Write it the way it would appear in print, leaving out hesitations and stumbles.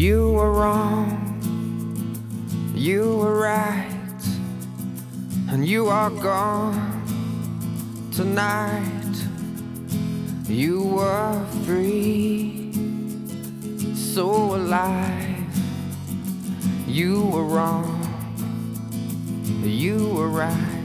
You were wrong, you were right, and you are gone tonight. You were free, so alive. You were wrong, you were right.